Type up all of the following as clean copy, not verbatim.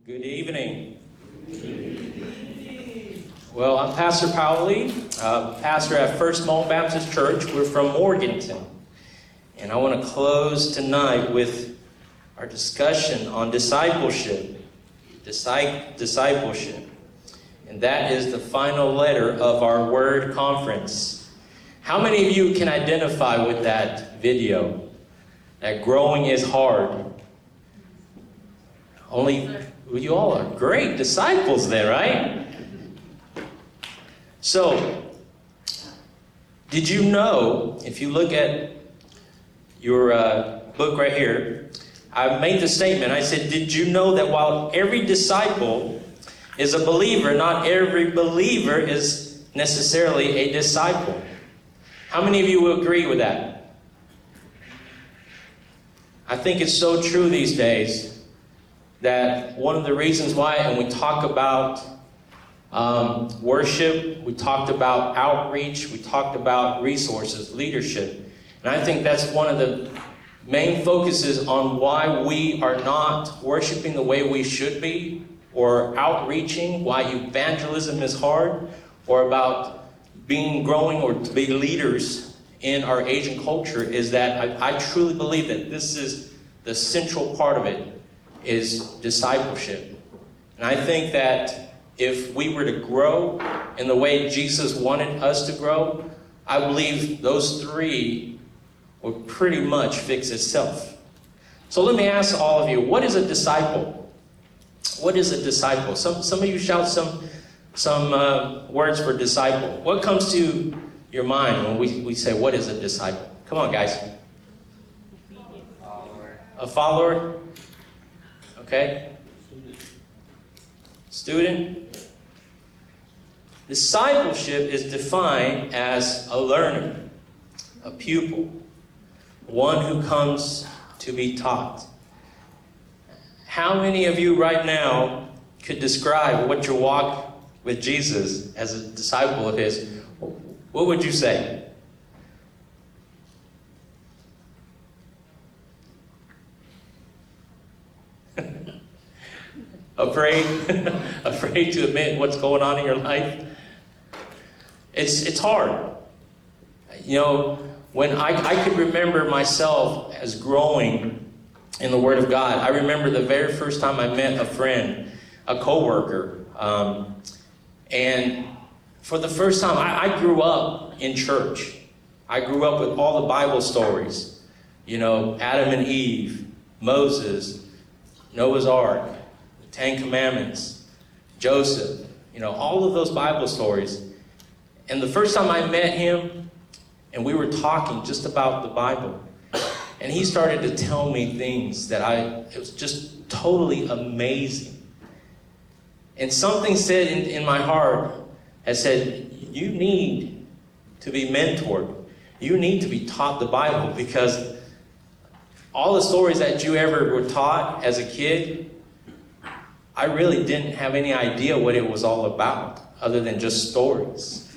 Good evening. Well, I'm Pastor Powley, pastor at First Malt Baptist Church. We're from Morganton. And I want to close tonight with our discussion on discipleship. Discipleship. And that is the final letter of our Word Conference. How many of you can identify with that video? That growing is hard. You all are great disciples there, right? So, did you know, if you look at your book right here, I made the statement, I said, did you know that while every disciple is a believer, not every believer is necessarily a disciple? How many of you will agree with that? I think it's so true these days that one of the reasons why, and we talk about worship, we talked about outreach, we talked about resources, leadership. And I think that's one of the main focuses on why we are not worshiping the way we should be, or outreaching, why evangelism is hard, or about growing or to be leaders in our Asian culture, is that I truly believe that this is the central part of it, is discipleship. And I think that if we were to grow in the way Jesus wanted us to grow, I believe those three would pretty much fix itself. So let me ask all of you, what is a disciple? What is a disciple? Some of you shout some words for disciple. What comes to your mind when we say, what is a disciple? Come on, guys. A follower? Okay. Student. Discipleship is defined as a learner, a pupil, one who comes to be taught. How many of you right now could describe what your walk with Jesus as a disciple of his? What would you say? Afraid to admit what's going on in your life? It's hard. You know, when I could remember myself as growing in the Word of God, I remember the very first time I met a friend, a coworker, and for the first time, I grew up in church. I grew up with all the Bible stories. You know, Adam and Eve, Moses, Noah's Ark, the Ten Commandments, Joseph, you know, all of those Bible stories. And the first time I met him, and we were talking just about the Bible, and he started to tell me things that it was just totally amazing. And something said in my heart, I said, you need to be mentored. You need to be taught the Bible, because all the stories that you ever were taught as a kid, I really didn't have any idea what it was all about, other than just stories.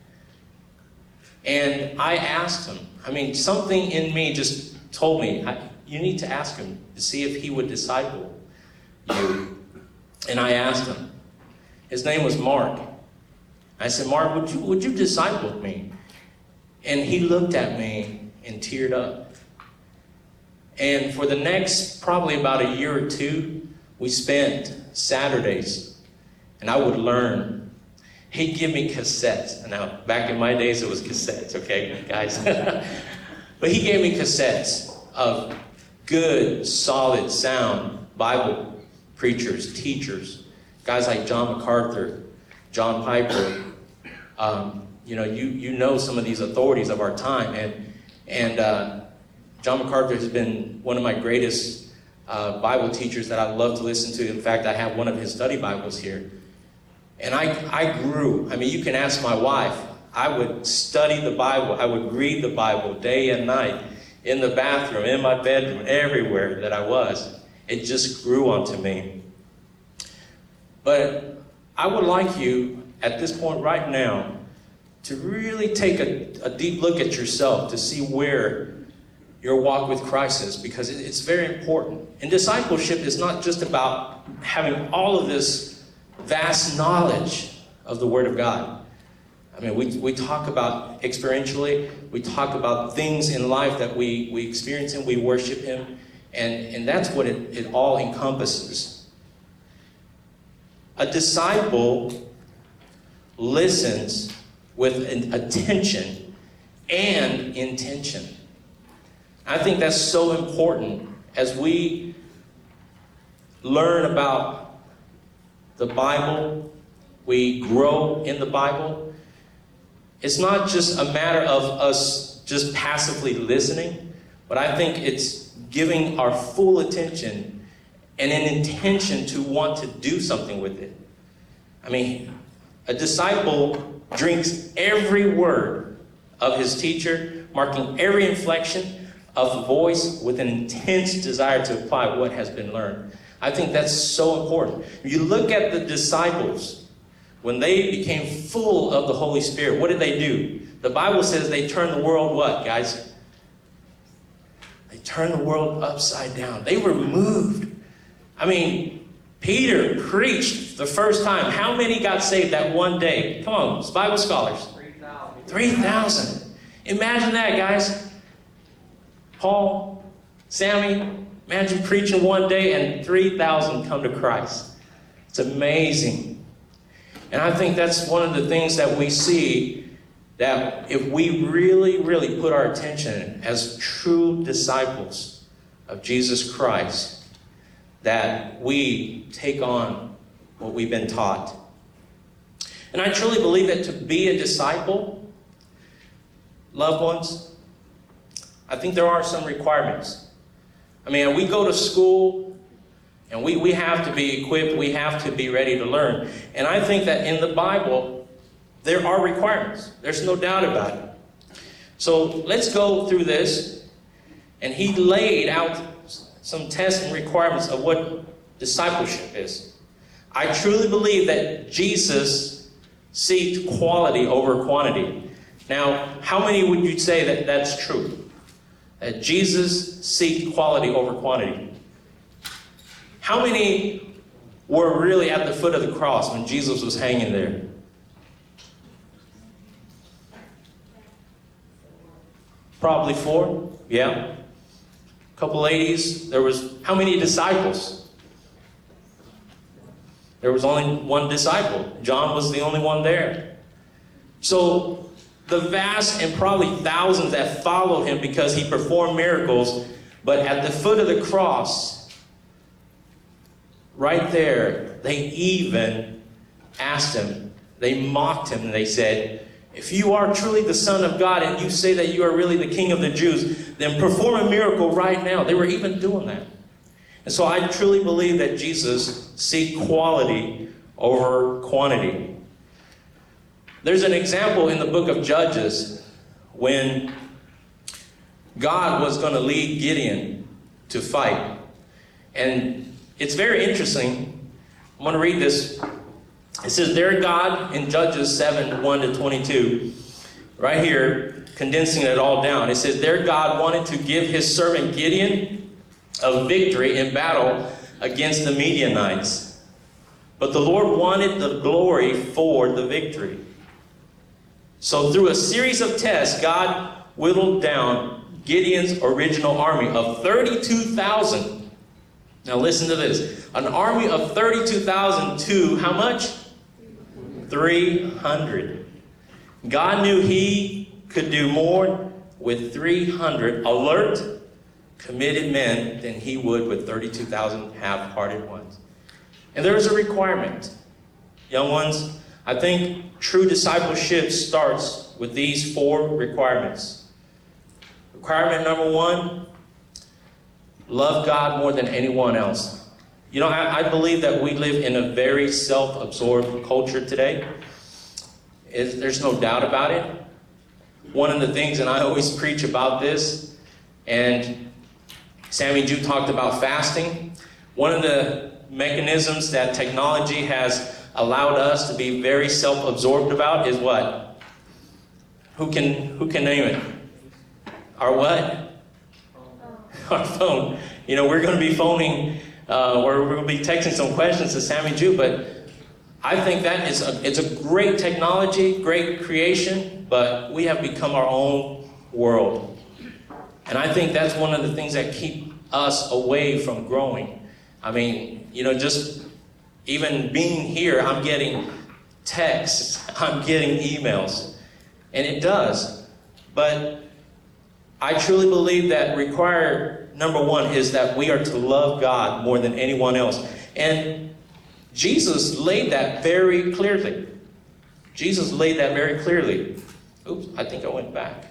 And I asked him, something in me just told me, you need to ask him to see if he would disciple you. And I asked him. His name was Mark. I said, Mark, would you disciple me? And he looked at me and teared up. And for the next probably about a year or two, we spent Saturdays, and I would learn. He'd give me cassettes. Now, back in my days, it was cassettes, okay, guys? But he gave me cassettes of good, solid, sound Bible preachers, teachers, guys like John MacArthur, John Piper. You know some of these authorities of our time, and John MacArthur has been one of my greatest Bible teachers that I love to listen to. In fact, I have one of his study Bibles here. And I grew. You can ask my wife. I would study the Bible. I would read the Bible day and night, in the bathroom, in my bedroom, everywhere that I was. It just grew onto me. But I would like you, at this point right now, to really take a deep look at yourself to see where your walk with Christ is, because it's very important. And discipleship is not just about having all of this vast knowledge of the Word of God. I mean, we talk about experientially, we talk about things in life that we experience Him, we worship Him, and that's what it all encompasses. A disciple listens with an attention and intention. I think that's so important as we learn about the Bible, we grow in the Bible. It's not just a matter of us just passively listening, but I think it's giving our full attention and an intention to want to do something with it. I mean, a disciple drinks every word of his teacher, marking every inflection of voice with an intense desire to apply what has been learned. I think that's so important. You look at the disciples, when they became full of the Holy Spirit, what did they do? The Bible says they turned the world what, guys? They turned the world upside down. They were moved. I mean, Peter preached the first time. How many got saved that one day? Come on, Bible scholars. 3,000. 3,000. Imagine that, guys. Paul, Sammy, imagine preaching one day and 3,000 come to Christ. It's amazing. And I think that's one of the things that we see, that if we really, really put our attention as true disciples of Jesus Christ, that we take on what we've been taught. And I truly believe that to be a disciple, loved ones, I think there are some requirements. I mean, we go to school and we have to be equipped, we have to be ready to learn. And I think that in the Bible, there are requirements. There's no doubt about it. So let's go through this. And he laid out some tests and requirements of what discipleship is. I truly believe that Jesus seeked quality over quantity. Now, how many would you say that that's true? That Jesus seeked quality over quantity? How many were really at the foot of the cross when Jesus was hanging there? Probably 4, yeah. A couple ladies. There was, how many disciples? There was only one disciple. John was the only one there. So the vast and probably thousands that followed him because he performed miracles, but at the foot of the cross, right there, they even asked him, they mocked him, and they said, if you are truly the Son of God and you say that you are really the King of the Jews, then perform a miracle right now. They were even doing that. And so I truly believe that Jesus seeked quality over quantity. There's an example in the book of Judges when God was going to lead Gideon to fight. And it's very interesting. I'm going to read this. It says, there God in Judges 7, 1 to 22, right here, condensing it all down. It says, there God wanted to give his servant Gideon a victory in battle against the Midianites. But the Lord wanted the glory for the victory. So through a series of tests, God whittled down Gideon's original army of 32,000. Now listen to this. An army of 32,000 to how much? 300. God knew he could do more with 300 alert, committed men than he would with 32,000 half-hearted ones. And there is a requirement. Young ones, I think true discipleship starts with these 4 requirements. Requirement number 1, love God more than anyone else. You know, I believe that we live in a very self-absorbed culture today. There's no doubt about it. One of the things, and I always preach about this, and Sammy Jew talked about fasting. One of the mechanisms that technology has allowed us to be very self-absorbed about is what? Who can name it? Our what? our phone. We're going to be phoning, or we're going to be texting some questions to Sammy Jew, but I think that it's a great technology, great creation, but we have become our own world. And I think that's one of the things that keep us away from growing. I mean, just even being here, I'm getting texts, I'm getting emails, and it does. But I truly believe that required number one is that we are to love God more than anyone else. And Jesus laid that very clearly. Jesus laid that very clearly. Oops, I think I went back.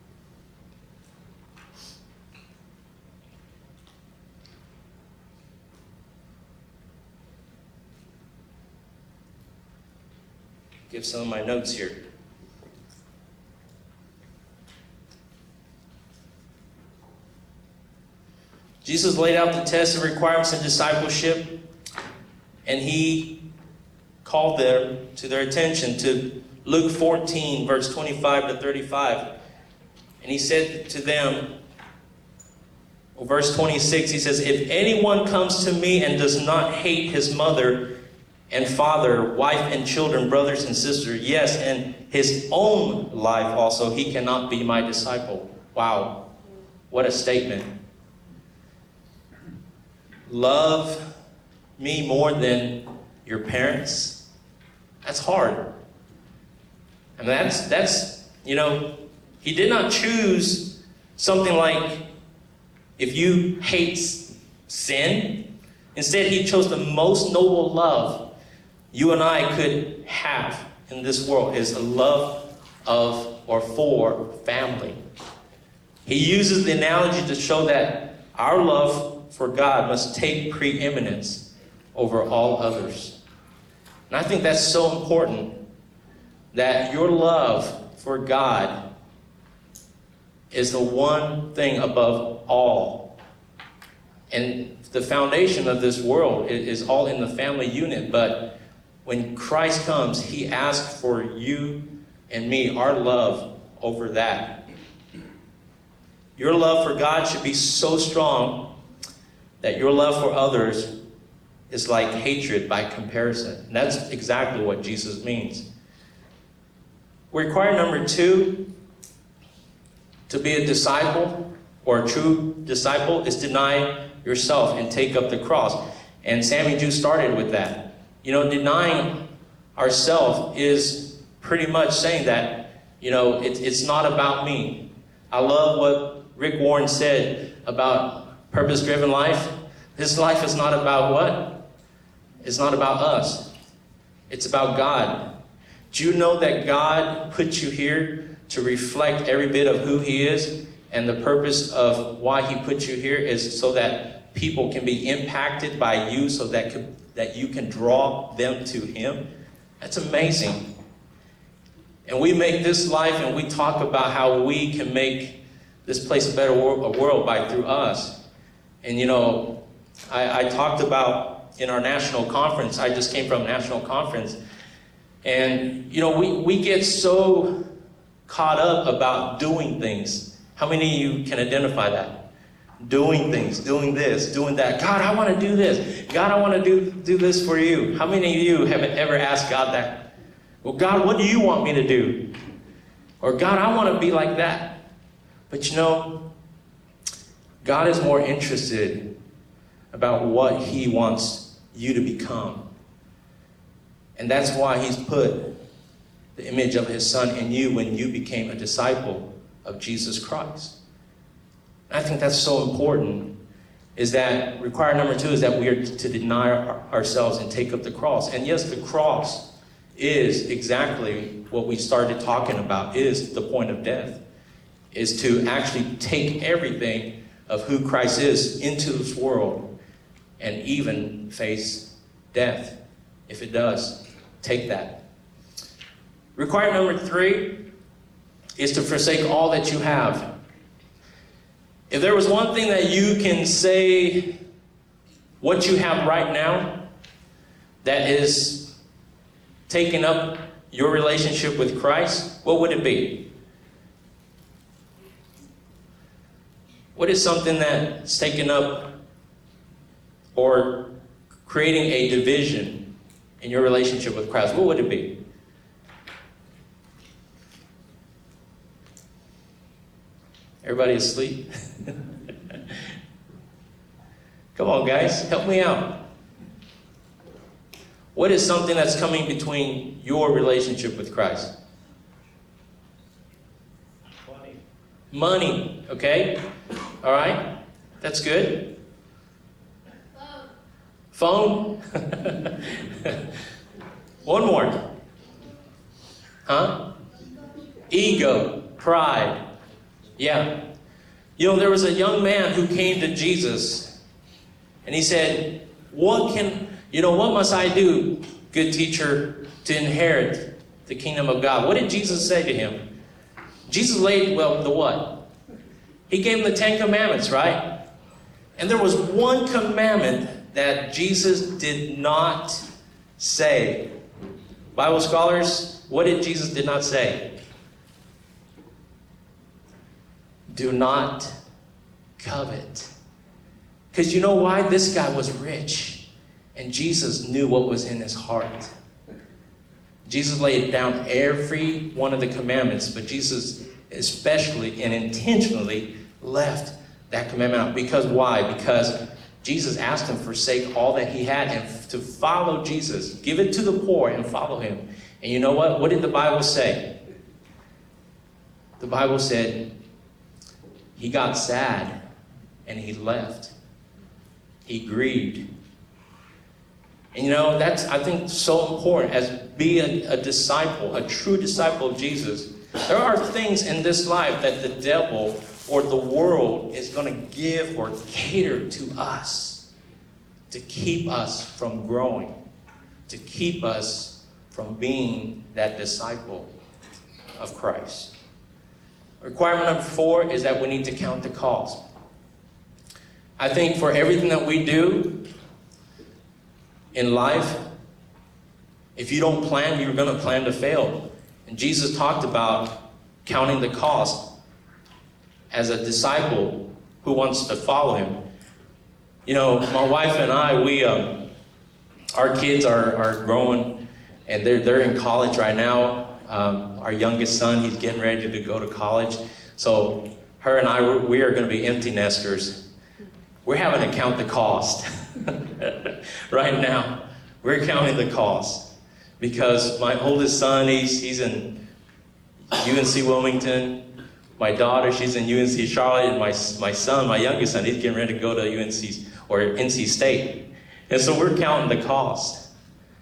Give some of my notes here. Jesus laid out the tests and requirements of discipleship, and he called them to their attention to Luke 14, verse 25 to 35. And he said to them, verse 26, he says, "If anyone comes to me and does not hate his mother and father, wife and children, brothers and sisters, yes, and his own life also, he cannot be my disciple." Wow, what a statement. Love me more than your parents. That's hard. And that's he did not choose something like if you hate sin. Instead, he chose the most noble love you and I could have in this world, is a love of or for family. He uses the analogy to show that our love for God must take preeminence over all others. And I think that's so important, that your love for God is the one thing above all. And the foundation of this world is all in the family unit, but when Christ comes, he asks for you and me, our love over that. Your love for God should be so strong that your love for others is like hatred by comparison. And that's exactly what Jesus means. Required number two to be a disciple or a true disciple is deny yourself and take up the cross. And Sammy Jew started with that. Denying ourselves is pretty much saying that, it's not about me. I love what Rick Warren said about purpose-driven life. This life is not about what? It's not about us. It's about God. Do you know that God put you here to reflect every bit of who he is? And the purpose of why he put you here is so that people can be impacted by you, so that you can draw them to him. That's amazing. And we make this life, and we talk about how we can make this place a better world through us. And I talked about in our national conference, I just came from a national conference, and we get so caught up about doing things. How many of you can identify that? Doing things, doing this, doing that. God, I want to do this. God, I want to do this for you. How many of you have ever asked God that? Well, God, what do you want me to do? Or God, I want to be like that. But God is more interested about what he wants you to become. And that's why he's put the image of his son in you when you became a disciple of Jesus Christ. And I think that's so important, is that required number two is that we are to deny ourselves and take up the cross. And yes, the cross is exactly what we started talking about, is the point of death, is to actually take everything of who Christ is into this world and even face death. If it does, take that. Required number three is to forsake all that you have. If there was one thing that you can say what you have right now that is taking up your relationship with Christ, what would it be? What is something that's taken up or creating a division in your relationship with Christ? What would it be? Everybody asleep? Come on, guys, help me out. What is something that's coming between your relationship with Christ? Money, okay? All right, that's good. Phone? One more. Huh? Ego, pride. Yeah. You know, there was a young man who came to Jesus and he said, what must I do, good teacher, to inherit the kingdom of God? What did Jesus say to him? Jesus laid, the what? He gave him the 10 commandments, right? And there was one commandment that Jesus did not say. Bible scholars, what did Jesus did not say? Do not covet. Because you know why? This guy was rich. And Jesus knew what was in his heart. Jesus laid down every one of the commandments, but Jesus especially and intentionally left that commandment out. Because why? Because Jesus asked him to forsake all that he had and to follow Jesus. Give it to the poor and follow him. And you know what? What did the Bible say? The Bible said he got sad and he left. He grieved. And you know, that's, I think, so important as being a disciple, a true disciple of Jesus. There are things in this life that the devil or the world is going to give or cater to us to keep us from growing, to keep us from being that disciple of Christ. Requirement number 4 is that we need to count the cost. I think for everything that we do in life, if you don't plan, you're going to plan to fail. And Jesus talked about counting the cost as a disciple who wants to follow him. You know, my wife and I, our kids are growing, and they're in college right now. Our youngest son, he's getting ready to go to college. So her and I, we are going to be empty nesters. We're having to count the cost right now. We're counting the cost because my oldest son, he's in UNC Wilmington. My daughter, she's in UNC Charlotte, and my son, my youngest son, he's getting ready to go to UNC or NC State. And so we're counting the cost.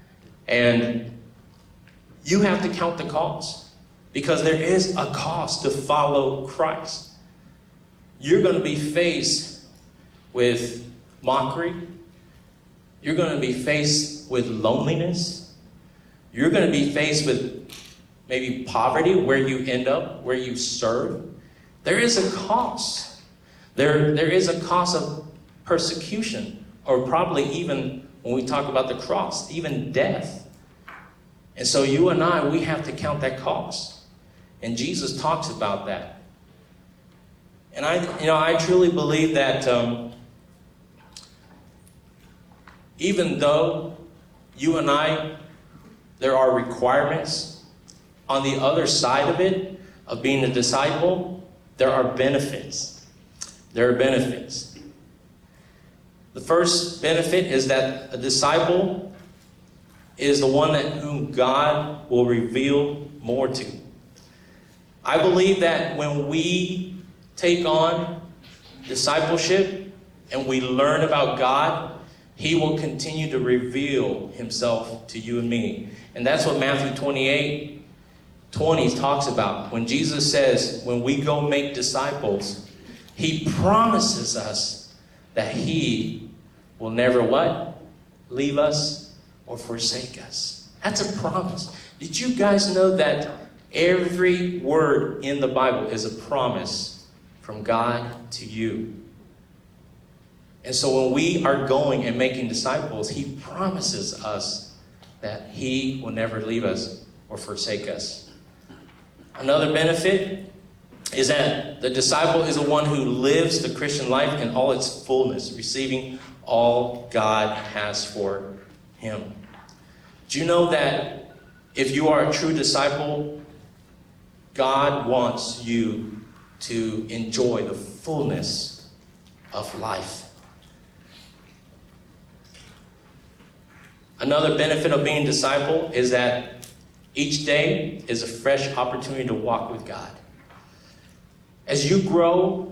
And you have to count the cost because there is a cost to follow Christ. You're going to be faced with mockery. You're going to be faced with loneliness. You're going to be faced with maybe poverty, where you end up, where you serve. There is a cost. There is a cost of persecution, or probably even when we talk about the cross, even death. And so you and I, we have to count that cost. And Jesus talks about that. And I truly believe that even though you and I, there are requirements, on the other side of it, of being a disciple, there are benefits. There are benefits. The first benefit is that a disciple is the one whom God will reveal more to. I believe that when we take on discipleship and we learn about God, He will continue to reveal Himself to you and me. And that's what Matthew 28:20 talks about. When Jesus says, when we go make disciples, He promises us that He will never what? Leave us or forsake us. That's a promise. Did you guys know that every word in the Bible is a promise from God to you? And so when we are going and making disciples, He promises us that He will never leave us or forsake us. Another benefit is that the disciple is the one who lives the Christian life in all its fullness, receiving all God has for him. Do you know that if you are a true disciple, God wants you to enjoy the fullness of life? Another benefit of being a disciple is that each day is a fresh opportunity to walk with God. As you grow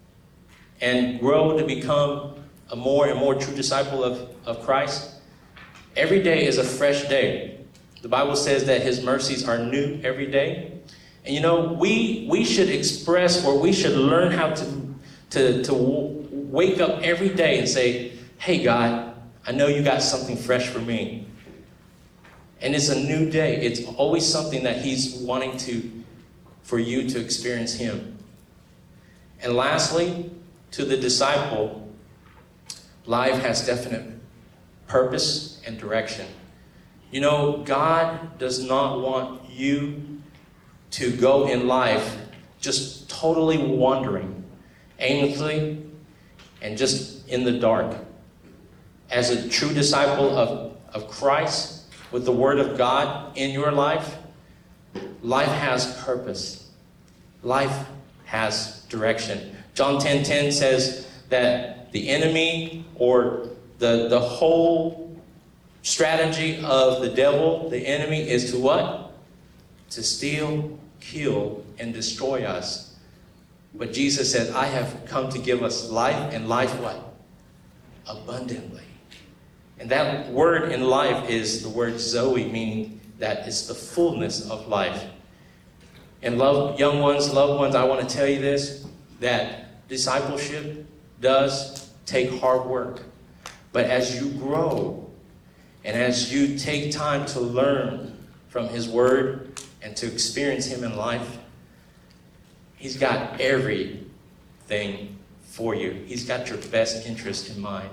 to become a more and more true disciple of Christ, every day is a fresh day. The Bible says that his mercies are new every day. And you know, we should express, or we should learn how to wake up every day and say, hey God, I know you got something fresh for me. And it's a new day. It's always something that he's wanting for you to experience him. And lastly, to the disciple, life has definite purpose and direction. You know, God does not want you to go in life just totally wandering, aimlessly, and just in the dark. As a true disciple of Christ, with the Word of God in your life, life has purpose. Life has direction. John 10:10 says that the enemy, or the whole strategy of the devil, the enemy, is to what? To steal, kill, and destroy us. But Jesus said, I have come to give us life, and life what? Abundantly. And that word in life is the word Zoe, meaning that it's the fullness of life. And loved ones, I want to tell you this, that discipleship does take hard work. But as you grow, and as you take time to learn from his word and to experience him in life, he's got everything for you. He's got your best interest in mind.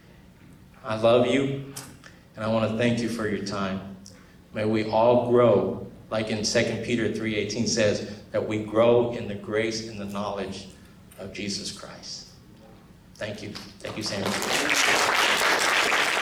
I love you, and I want to thank you for your time. May we all grow, like in 2 Peter 3:18 says, that we grow in the grace and the knowledge of Jesus Christ. Thank you. Thank you, Samuel.